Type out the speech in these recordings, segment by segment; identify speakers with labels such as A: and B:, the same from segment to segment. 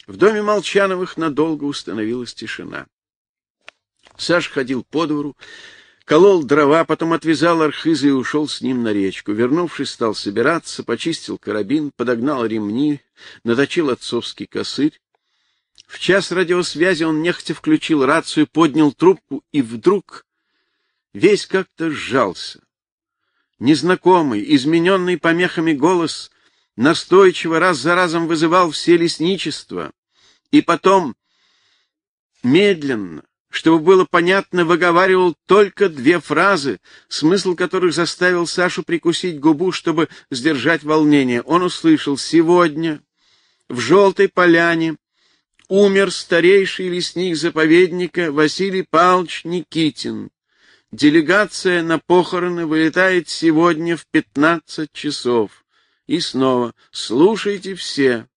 A: В доме Молчановых надолго установилась тишина. Саша ходил по двору, колол дрова, потом отвязал архиза и ушел с ним на речку. Вернувшись, стал собираться, почистил карабин, подогнал ремни, наточил отцовский косырь. В час радиосвязи он нехотя включил рацию, поднял трубку и вдруг весь как-то сжался. Незнакомый, измененный помехами голос настойчиво раз за разом вызывал все лесничества, и потом медленно, чтобы было понятно, выговаривал только две фразы, смысл которых заставил Сашу прикусить губу, чтобы сдержать волнение. Он услышал: «Сегодня в Желтой Поляне умер старейший лесник заповедника Василий Павлович Никитин. Делегация на похороны вылетает сегодня в 15 часов. И снова: слушайте все».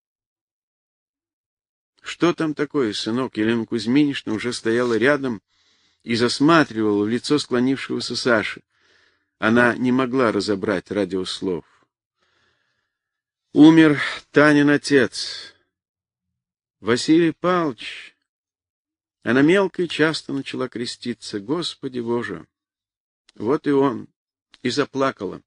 A: «Что там такое, сынок?» Елена Кузьминична уже стояла рядом и засматривала в лицо склонившегося Саши. Она не могла разобрать радиослов. «Умер Танин отец, Василий Павлович». Она мелко и часто начала креститься. «Господи Боже! Вот и он!» И заплакала.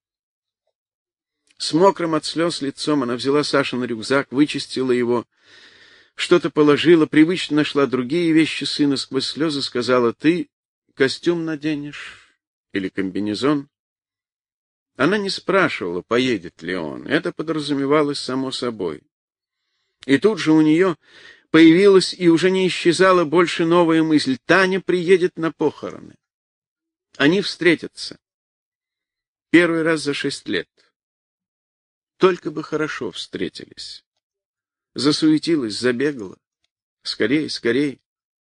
A: С мокрым от слез лицом она взяла Сашин рюкзак, вычистила его, что-то положила, привычно нашла другие вещи сына, сквозь слезы сказала: «Ты костюм наденешь или комбинезон?» Она не спрашивала, поедет ли он. Это подразумевалось само собой. И тут же у нее появилась и уже не исчезала больше новая мысль: Таня приедет на похороны. Они встретятся. Первый раз за 6 лет. Только бы хорошо встретились. Засуетилась, забегала. Скорей, скорей.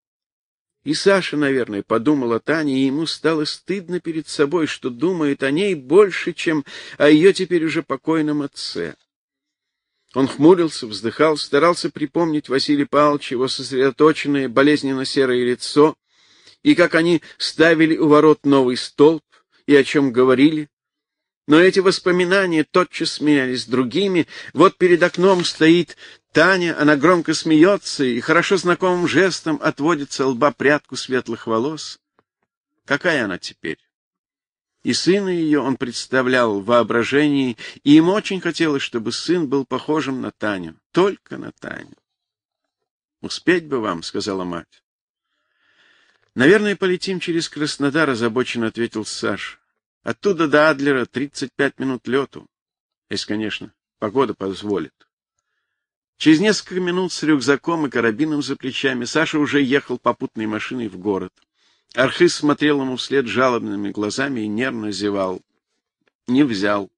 A: И Саша, наверное, подумал о Тане, и ему стало стыдно перед собой, что думает о ней больше, чем о ее теперь уже покойном отце. Он хмурился, вздыхал, старался припомнить Василия Павловича, его сосредоточенное, болезненно-серое лицо, и как они ставили у ворот новый столб, и о чем говорили. Но эти воспоминания тотчас сменялись другими. Вот перед окном стоит Таня, она громко смеется и хорошо знакомым жестом отводит со лба прядку светлых волос. Какая она теперь? И сына ее он представлял в воображении, и ему очень хотелось, чтобы сын был похожим на Таню, только на Таню. «Успеть бы вам», — сказала мать. «Наверное, полетим через Краснодар», — озабоченно ответил Саша. «Оттуда до Адлера 35 минут лету, если, конечно, погода позволит». Через несколько минут с рюкзаком и карабином за плечами Саша уже ехал попутной машиной в город. Архиз смотрел ему вслед жалобными глазами и нервно зевал. Не взял.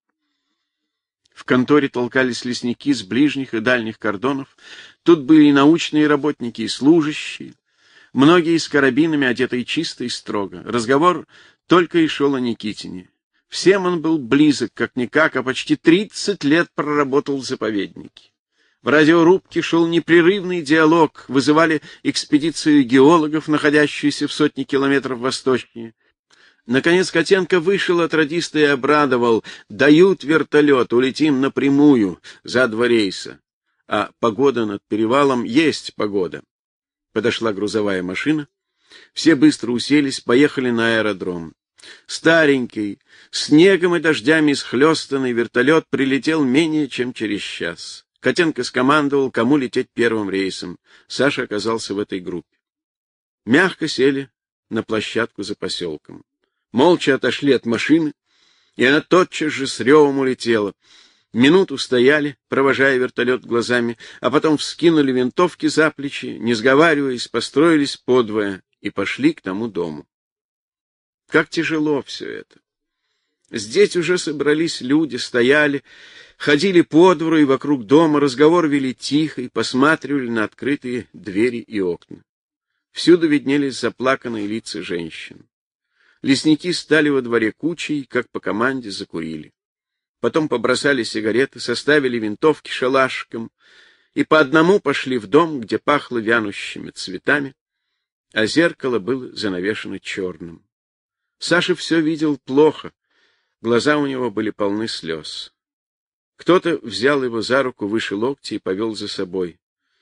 A: В конторе толкались лесники с ближних и дальних кордонов. Тут были и научные работники, и служащие. Многие с карабинами, одетые чисто и строго. Разговор только и шел о Никитине. Всем он был близок, как-никак, а почти 30 лет проработал в заповеднике. В радиорубке шел непрерывный диалог, вызывали экспедицию геологов, находящуюся в сотне километров восточнее. Наконец Котенко вышел от радиста и обрадовал: «Дают вертолет, улетим напрямую, за 2 рейса. А погода над перевалом есть погода». Подошла грузовая машина. Все быстро уселись, поехали на аэродром. Старенький, снегом и дождями исхлёстанный вертолет прилетел менее чем через час. Котенко скомандовал, кому лететь первым рейсом. Саша оказался в этой группе. Мягко сели на площадку за поселком. Молча отошли от машины, и она тотчас же с ревом улетела. Минуту стояли, провожая вертолет глазами, а потом вскинули винтовки за плечи, не сговариваясь, построились подвое и пошли к тому дому. Как тяжело все это. Здесь уже собрались люди, стояли, ходили по двору и вокруг дома, разговор вели тихо и посматривали на открытые двери и окна. Всюду виднелись заплаканные лица женщин. Лесники стали во дворе кучей, как по команде закурили. Потом побросали сигареты, составили винтовки шалашиком и по одному пошли в дом, где пахло вянущими цветами, а зеркало было занавешено черным. Саша все видел плохо, глаза у него были полны слез. Кто-то взял его за руку выше локтя и повел за собой.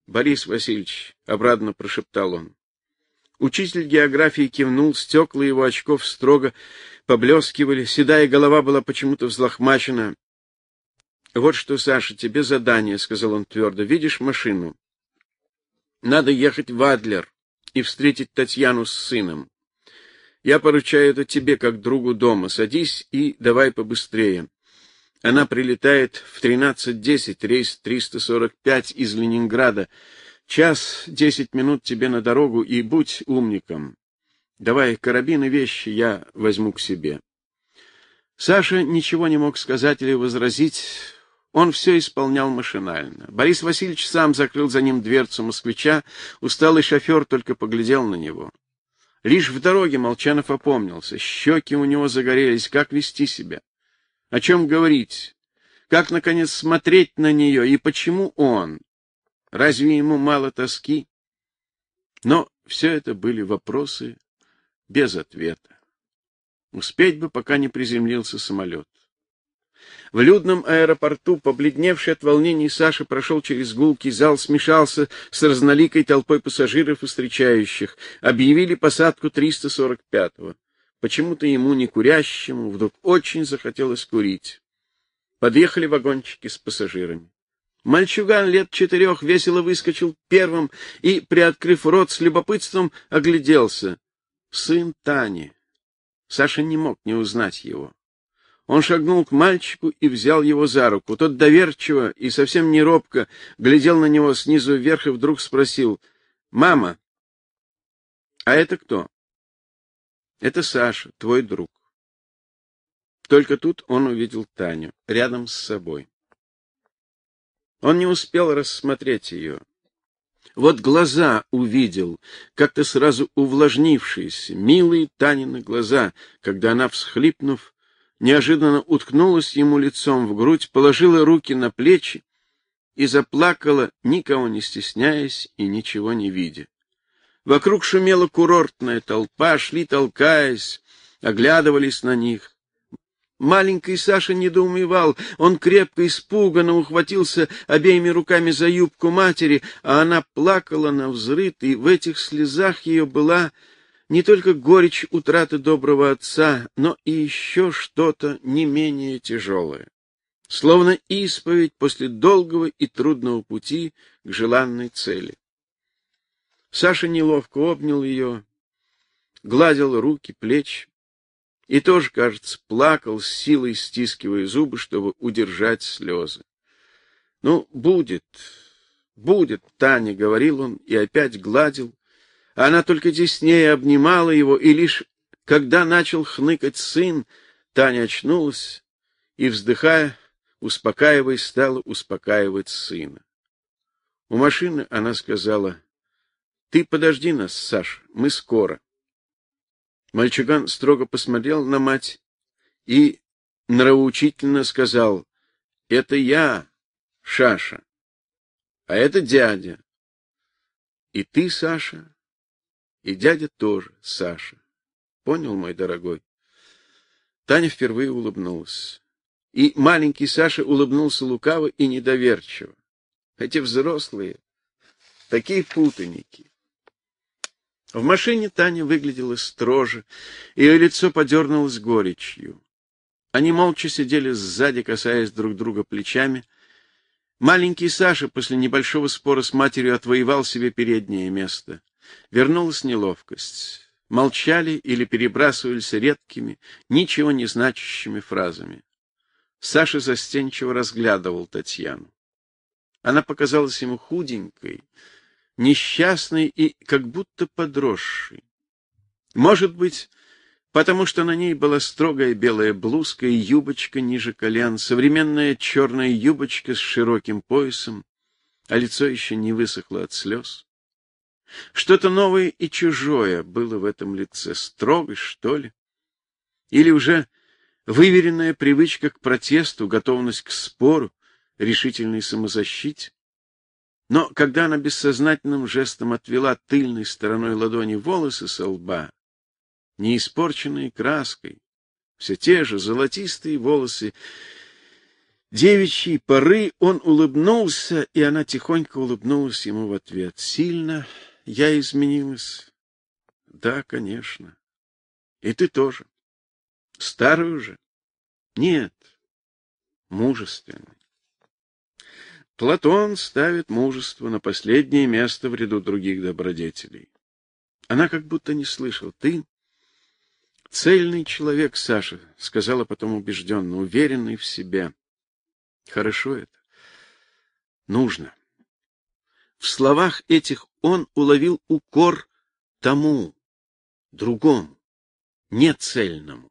A: Борис Васильевич, — обрадованно прошептал он. Учитель географии кивнул, стекла его очков строго поблескивали, седая голова была почему-то взлохмачена. — Вот что, Саша, тебе задание, — сказал он твердо. — Видишь машину? Надо ехать в Адлер и встретить Татьяну с сыном. Я поручаю это тебе, как другу дома. Садись и давай побыстрее. Она прилетает в 13:10, рейс 345 из Ленинграда. 1:10 тебе на дорогу, и будь умником. Давай карабин и вещи я возьму к себе. Саша ничего не мог сказать или возразить. Он все исполнял машинально. Борис Васильевич сам закрыл за ним дверцу москвича. Усталый шофер только поглядел на него. Лишь в дороге Молчанов опомнился. Щеки у него загорелись. Как вести себя? О чем говорить? Как, наконец, смотреть на нее? И почему он? Разве ему мало тоски? Но все это были вопросы без ответа. Успеть бы, пока не приземлился самолет. В людном аэропорту, побледневший от волнений, Саша прошел через гулкий зал, смешался с разноликой толпой пассажиров и встречающих. Объявили посадку 345-го. Почему-то ему, не курящему, вдруг очень захотелось курить. Подъехали вагончики с пассажирами. Мальчуган лет 4 весело выскочил первым и, приоткрыв рот, с любопытством огляделся. Сын Тани. Саша не мог не узнать его. Он шагнул к мальчику и взял его за руку. Тот доверчиво и совсем не робко глядел на него снизу вверх и вдруг спросил: «Мама, а это кто?» «Это Саша, твой друг». Только тут он увидел Таню рядом с собой. Он не успел рассмотреть ее. Вот глаза увидел, как-то сразу увлажнившиеся, милые Танины глаза, когда она, всхлипнув, неожиданно уткнулась ему лицом в грудь, положила руки на плечи и заплакала, никого не стесняясь и ничего не видя. Вокруг шумела курортная толпа, шли толкаясь, оглядывались на них. Маленький Саша недоумевал, он крепко, испуганно ухватился обеими руками за юбку матери, а она плакала навзрыд, и в этих слезах ее была не только горечь утраты доброго отца, но и еще что-то не менее тяжелое, словно исповедь после долгого и трудного пути к желанной цели. Саша неловко обнял ее, гладил руки, плечи, и тоже, кажется, плакал, с силой стискивая зубы, чтобы удержать слезы. — Ну, будет, Таня, — говорил он и опять гладил. Она только теснее обнимала его, и лишь когда начал хныкать сын, Таня очнулась и, вздыхая, успокаиваясь, стала успокаивать сына. У машины она сказала: «Ты подожди нас, Саша, мы скоро». Мальчуган строго посмотрел на мать и нравоучительно сказал: «Это я, Шаша, а это дядя. И ты, Саша, и дядя тоже, Саша. Понял, мой дорогой?» Таня впервые улыбнулась. И маленький Саша улыбнулся лукаво и недоверчиво. Эти взрослые, такие путаники. В машине Таня выглядела строже, ее лицо подернулось горечью. Они молча сидели сзади, касаясь друг друга плечами. Маленький Саша после небольшого спора с матерью отвоевал себе переднее место. Вернулась неловкость. Молчали или перебрасывались редкими, ничего не значащими фразами. Саша застенчиво разглядывал Татьяну. Она показалась ему худенькой, несчастной и как будто подросшей. Может быть, потому что на ней была строгая белая блузка и юбочка ниже колен, современная черная юбочка с широким поясом, а лицо еще не высохло от слез. Что-то новое и чужое было в этом лице, строгость, что ли? Или уже выверенная привычка к протесту, готовность к спору, решительной самозащите? Но когда она бессознательным жестом отвела тыльной стороной ладони волосы со лба, не испорченные краской, все те же золотистые волосы, девичьей поры он улыбнулся, и она тихонько улыбнулась ему в ответ. Сильно я изменилась? Да, конечно. И ты тоже. Старый уже? Нет, мужественный. Платон ставит мужество на последнее место в ряду других добродетелей. Она как будто не слышала. Ты цельный человек, Саша, сказала потом убежденно, уверенный в себе. Хорошо это. Нужно. В словах этих он уловил укор тому, другому, нецельному.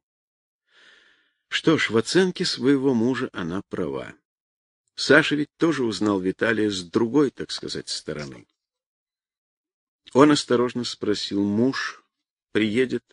A: Что ж, в оценке своего мужа она права. Саша ведь тоже узнал Виталия с другой, так сказать, стороны. Он осторожно спросил: муж приедет?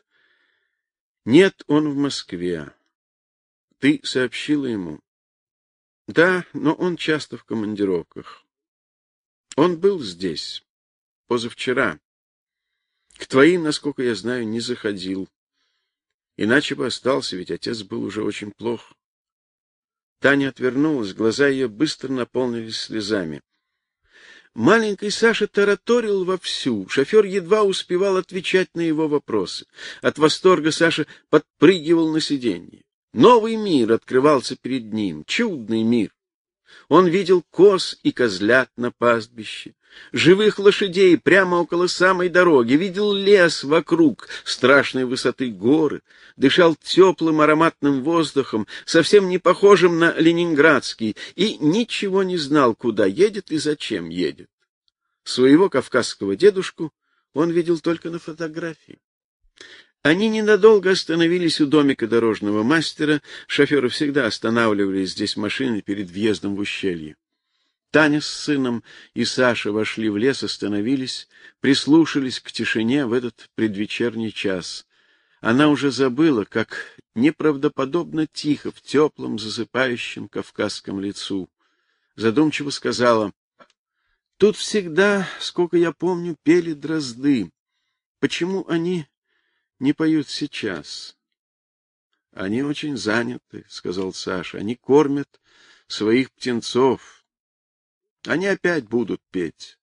A: Нет, он в Москве. Ты сообщила ему? Да, но он часто в командировках. Он был здесь позавчера. К твоим, насколько я знаю, не заходил. Иначе бы остался, ведь отец был уже очень плох. Таня отвернулась, глаза ее быстро наполнились слезами. Маленький Саша тараторил вовсю. Шофер едва успевал отвечать на его вопросы. От восторга Саша подпрыгивал на сиденье. Новый мир открывался перед ним, чудный мир. Он видел коз и козлят на пастбище, живых лошадей прямо около самой дороги, видел лес вокруг, страшной высоты горы, дышал теплым ароматным воздухом, совсем не похожим на ленинградский, и ничего не знал, куда едет и зачем едет. Своего кавказского дедушку он видел только на фотографии. Они ненадолго остановились у домика дорожного мастера. Шоферы всегда останавливали здесь машины перед въездом в ущелье. Таня с сыном и Саша вошли в лес, остановились, прислушались к тишине в этот предвечерний час. Она уже забыла, как неправдоподобно тихо в теплом, засыпающем кавказском лесу. Задумчиво сказала: тут всегда, сколько я помню, пели дрозды. Почему они не поют сейчас? Они очень заняты, сказал Саша. Они кормят своих птенцов. Они опять будут петь.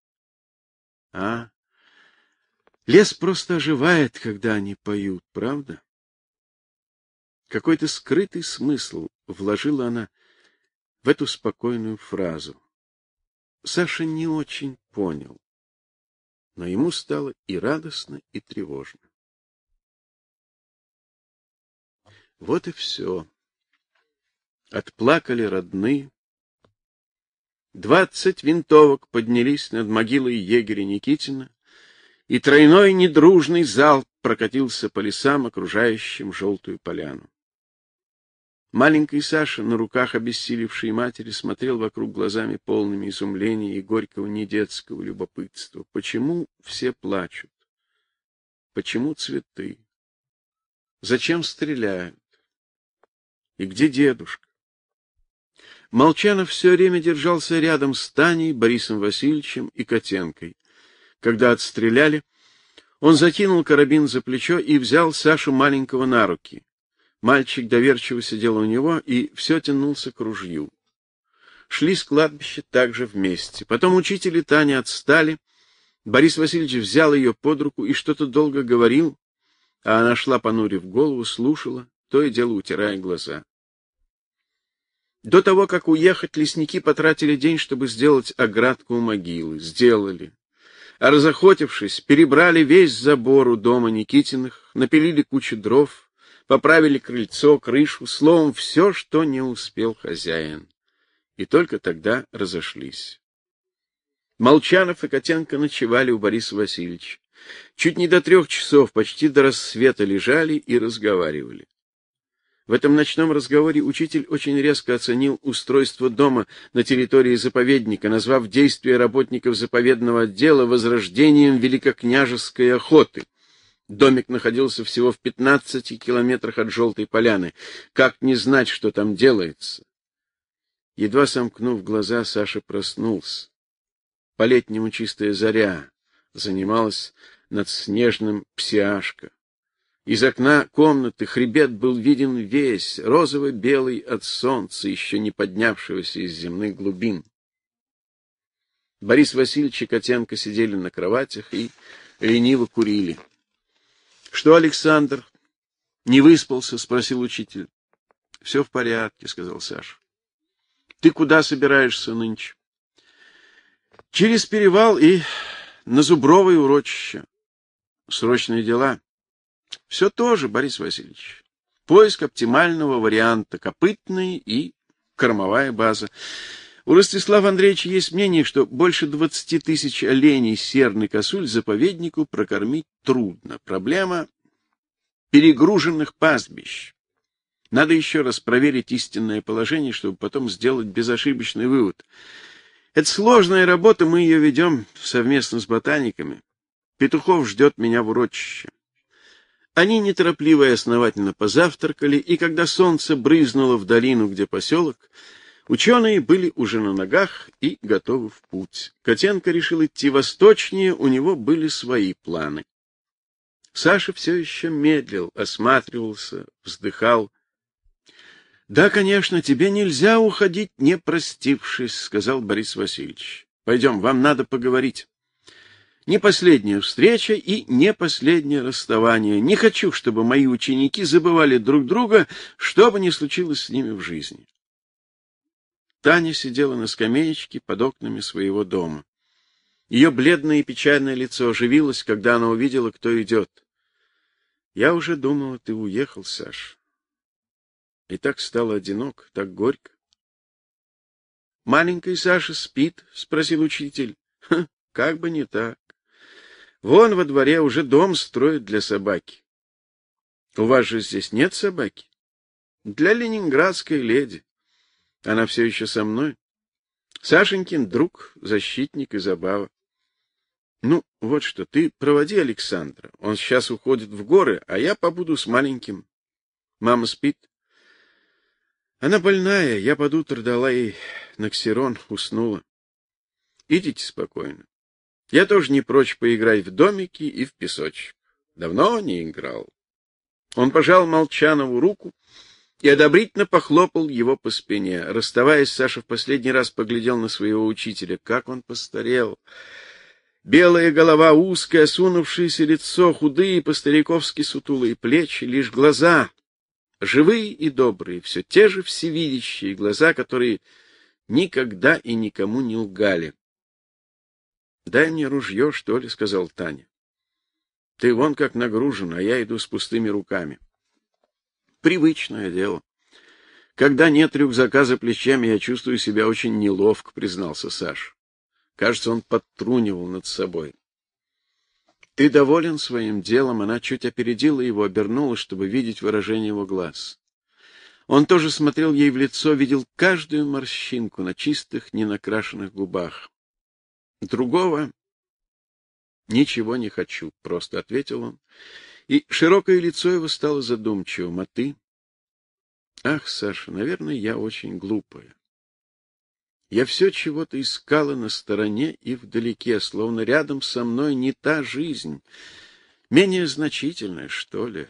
A: Лес просто оживает, когда они поют, правда? Какой-то скрытый смысл вложила она в эту спокойную фразу. Саша не очень понял, но ему стало и радостно, и тревожно. Вот и все. Отплакали родные. 20 винтовок поднялись над могилой егеря Никитина, и тройной недружный залп прокатился по лесам, окружающим желтую поляну. Маленький Саша, на руках обессилевшей матери, смотрел вокруг глазами полными изумления и горького недетского любопытства. Почему все плачут? Почему цветы? Зачем стреляют? И где дедушка? Молчанов все время держался рядом с Таней, Борисом Васильевичем и Котенкой. Когда отстреляли, он закинул карабин за плечо и взял Сашу маленького на руки. Мальчик доверчиво сидел у него и все тянулся к ружью. Шли с кладбища также вместе. Потом учитель и Таня отстали. Борис Васильевич взял ее под руку и что-то долго говорил, а она шла, понурив голову, слушала, то и дело утирая глаза. До того, как уехать, лесники потратили день, чтобы сделать оградку у могилы. Сделали. А разохотившись, перебрали весь забор у дома Никитиных, напилили кучу дров, поправили крыльцо, крышу, словом, все, что не успел хозяин. И только тогда разошлись. Молчанов и Котенко ночевали у Бориса Васильевича. Чуть не до 3 часов, почти до рассвета лежали и разговаривали. В этом ночном разговоре учитель очень резко оценил устройство дома на территории заповедника, назвав действия работников заповедного отдела возрождением великокняжеской охоты. Домик находился всего в 15 километрах от Желтой Поляны. Как не знать, что там делается? Едва сомкнув глаза, Саша проснулся. По-летнему чистая заря занималась над снежным Псиашко. Из окна комнаты хребет был виден весь, розово-белый от солнца, еще не поднявшегося из земных глубин. Борис Васильевич и Котенко сидели на кроватях и лениво курили. — Что, Александр, не выспался? — спросил учитель. — Все в порядке, — сказал Саша. — Ты куда собираешься нынче? — Через перевал и на Зубровое урочище. Срочные дела. Все то же, Борис Васильевич. Поиск оптимального варианта, копытная и кормовая база. У Ростислава Андреевича есть мнение, что больше 20 тысяч оленей, серн и косуль заповеднику прокормить трудно. Проблема перегруженных пастбищ. Надо еще раз проверить истинное положение, чтобы потом сделать безошибочный вывод. Это сложная работа, мы ее ведем совместно с ботаниками. Петухов ждет меня в урочище. Они неторопливо и основательно позавтракали, и когда солнце брызнуло в долину, где поселок, ученые были уже на ногах и готовы в путь. Котенко решил идти восточнее, у него были свои планы. Саша все еще медлил, осматривался, вздыхал. — Да, конечно, тебе нельзя уходить, не простившись, — сказал Борис Васильевич. — Пойдем, вам надо поговорить. Не последняя встреча и не последнее расставание. Не хочу, чтобы мои ученики забывали друг друга, что бы ни случилось с ними в жизни. Таня сидела на скамеечке под окнами своего дома. Ее бледное и печальное лицо оживилось, когда она увидела, кто идет. — Я уже думала, ты уехал, Саш. И так стало одинок, так горько. — Маленький Саша спит? — спросил учитель. — Как бы не так. Вон во дворе уже дом строят для собаки. У вас же здесь нет собаки? Для ленинградской леди. Она все еще со мной. Сашенькин друг, защитник и забава. Ну, вот что, ты проводи Александра. Он сейчас уходит в горы, а я побуду с маленьким. Мама спит? Она больная, я под утро дала ей ноксирон, уснула. Идите спокойно. Я тоже не прочь поиграть в домики и в песочек. Давно не играл. Он пожал Молчанову руку и одобрительно похлопал его по спине. Расставаясь, Саша в последний раз поглядел на своего учителя. Как он постарел! Белая голова, узкое, осунувшееся лицо, худые, по-стариковски сутулые плечи, лишь глаза, живые и добрые, все те же всевидящие глаза, которые никогда и никому не лгали. — Дай мне ружье, что ли, — сказал Таня. — Ты вон как нагружен, а я иду с пустыми руками. — Привычное дело. Когда нет рюкзака за плечами, я чувствую себя очень неловко, — признался Саша. Кажется, он подтрунивал над собой. — Ты доволен своим делом? Она чуть опередила его, обернулась, чтобы видеть выражение его глаз. Он тоже смотрел ей в лицо, видел каждую морщинку на чистых, ненакрашенных губах. Другого ничего не хочу, — просто ответил он, и широкое лицо его стало задумчивым. А ты? Ах, Саша, наверное, я очень глупая. Я все чего-то искала на стороне и вдалеке, словно рядом со мной не та жизнь, менее значительная, что ли.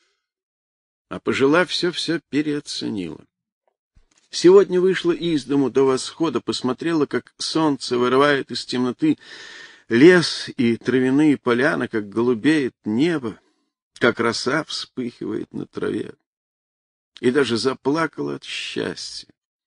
A: А пожила все переоценила. Сегодня вышла из дому до восхода, посмотрела, как солнце вырывает из темноты лес и травяные поляны, как голубеет небо, как роса вспыхивает на траве. И даже заплакала от счастья.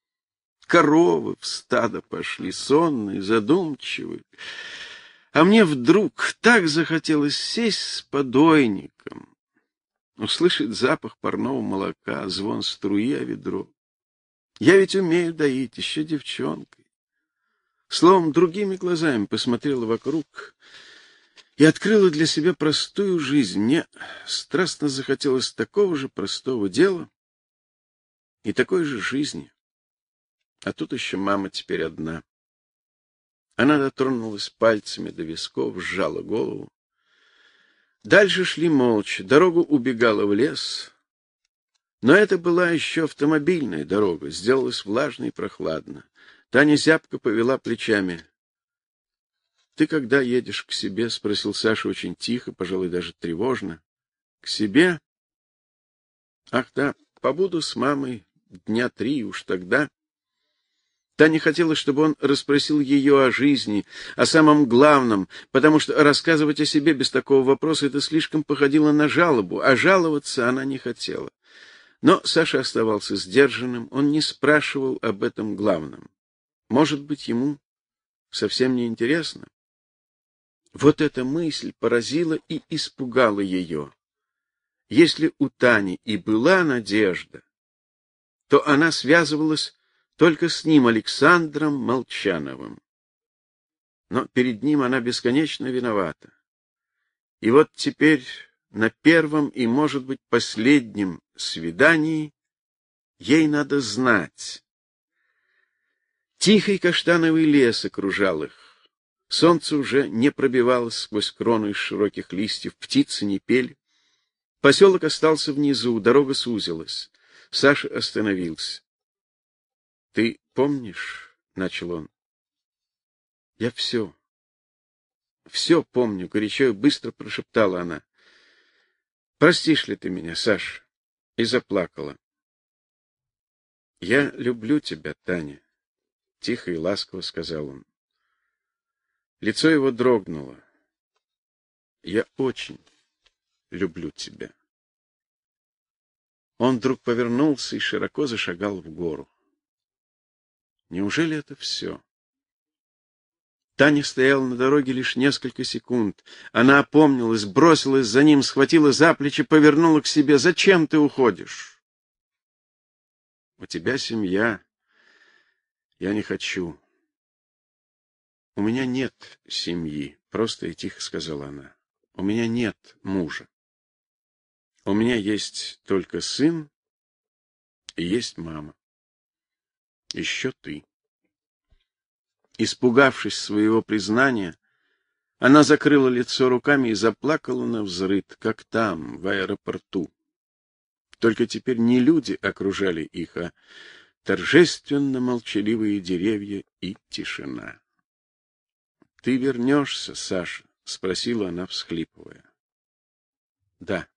A: Коровы в стадо пошли, сонные, задумчивые. А мне вдруг так захотелось сесть с подойником, услышать запах парного молока, звон струи о ведро. Я ведь умею доить, еще девчонкой. Словом, другими глазами посмотрела вокруг и открыла для себя простую жизнь. Мне страстно захотелось такого же простого дела и такой же жизни. А тут еще мама теперь одна. Она дотронулась пальцами до висков, сжала голову. Дальше шли молча. Дорога убегала в лес. Но это была еще автомобильная дорога, сделалось влажно и прохладно. Таня зябко повела плечами. — Ты когда едешь к себе? — спросил Саша очень тихо, пожалуй, даже тревожно. — К себе? Ах да, побуду с мамой дня 3, уж тогда. Таня хотела, чтобы он расспросил ее о жизни, о самом главном, потому что рассказывать о себе без такого вопроса — это слишком походило на жалобу, а жаловаться она не хотела. Но Саша оставался сдержанным, он не спрашивал об этом главном. Может быть, ему совсем не интересно? Вот эта мысль поразила и испугала ее. Если у Тани и была надежда, то она связывалась только с ним, Александром Молчановым. Но перед ним она бесконечно виновата. И вот теперь на первом и, может быть, последнем свидании ей надо знать. Тихий каштановый лес окружал их. Солнце уже не пробивалось сквозь крону из широких листьев, птицы не пели. Поселок остался внизу, дорога сузилась. Саша остановился. — Ты помнишь, — начал он, — я все помню, — горячо и быстро прошептала она. — Простишь ли ты меня, Саша? И заплакала. — Я люблю тебя, Таня, — тихо и ласково сказал он. Лицо его дрогнуло. — Я очень люблю тебя. Он вдруг повернулся и широко зашагал в гору. Неужели это все? Таня стояла на дороге лишь несколько секунд. Она опомнилась, бросилась за ним, схватила за плечи, повернула к себе. — Зачем ты уходишь? — У тебя семья. Я не хочу. — У меня нет семьи, — просто и тихо сказала она. — У меня нет мужа. У меня есть только сын и есть мама. Еще ты. Испугавшись своего признания, она закрыла лицо руками и заплакала навзрыд, как там, в аэропорту. Только теперь не люди окружали их, а торжественно молчаливые деревья и тишина. — Ты вернешься, Саша? — спросила она, всхлипывая. — Да.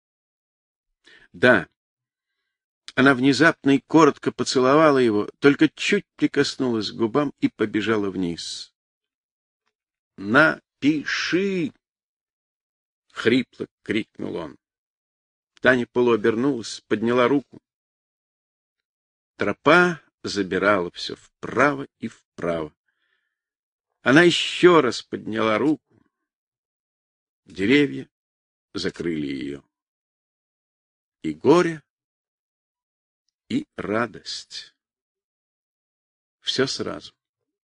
A: Да. Она внезапно и коротко поцеловала его, только чуть прикоснулась к губам и побежала вниз. — Напиши! — хрипло крикнул он. Таня полуобернулась, подняла руку. Тропа забирала все вправо и вправо. Она еще раз подняла руку. Деревья закрыли ее. И горе, и радость. Все сразу.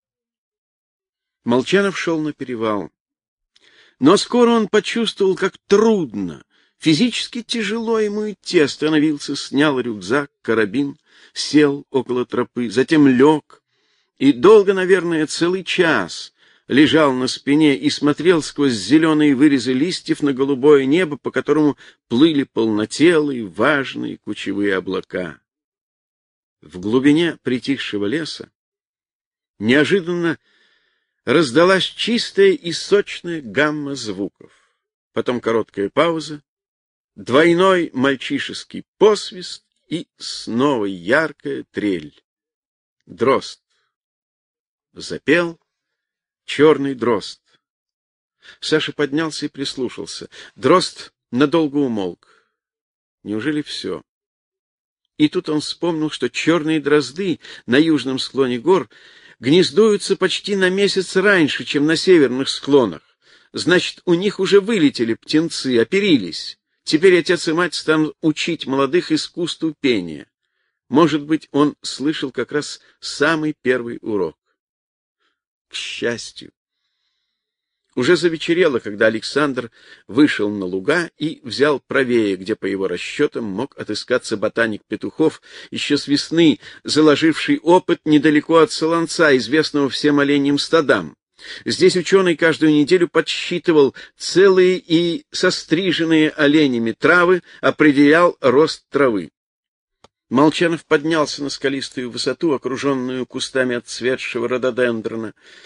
A: Молчанов шел на перевал. Но скоро он почувствовал, как трудно, физически тяжело ему идти. Остановился, снял рюкзак, карабин, сел около тропы, затем лег и долго, наверное, целый час лежал на спине и смотрел сквозь зеленые вырезы листьев на голубое небо, по которому плыли полнотелые, важные кучевые облака. В глубине притихшего леса неожиданно раздалась чистая и сочная гамма звуков. Потом короткая пауза, двойной мальчишеский посвист и снова яркая трель. Дрозд запел, черный дрозд. Саша поднялся и прислушался. Дрозд надолго умолк. Неужели все? И тут он вспомнил, что черные дрозды на южном склоне гор гнездуются почти на месяц раньше, чем на северных склонах. Значит, у них уже вылетели птенцы, оперились. Теперь отец и мать станут учить молодых искусству пения. Может быть, он слышал как раз самый первый урок. К счастью. Уже завечерело, когда Александр вышел на луга и взял правее, где, по его расчетам, мог отыскаться ботаник Петухов, еще с весны заложивший опыт недалеко от Солонца, известного всем оленьим стадам. Здесь ученый каждую неделю подсчитывал целые и состриженные оленями травы, определял рост травы. Молчанов поднялся на скалистую высоту, окруженную кустами отцветшего рододендрона.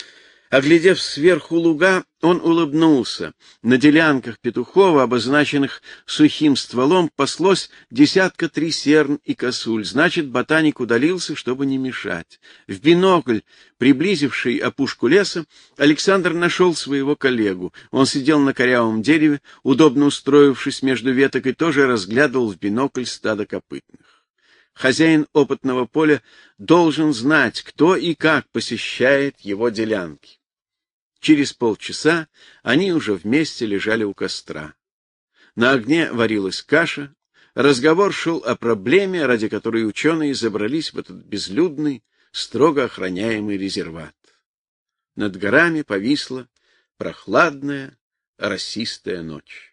A: Оглядев сверху луга, он улыбнулся. На делянках Петухова, обозначенных сухим стволом, паслось 3 серн и косуль. Значит, ботаник удалился, чтобы не мешать. В бинокль, приблизивший опушку леса, Александр нашел своего коллегу. Он сидел на корявом дереве, удобно устроившись между веток, и тоже разглядывал в бинокль стадо копытных. Хозяин опытного поля должен знать, кто и как посещает его делянки. Через полчаса они уже вместе лежали у костра. На огне варилась каша, разговор шел о проблеме, ради которой ученые забрались в этот безлюдный, строго охраняемый резерват. Над горами повисла прохладная, росистая ночь.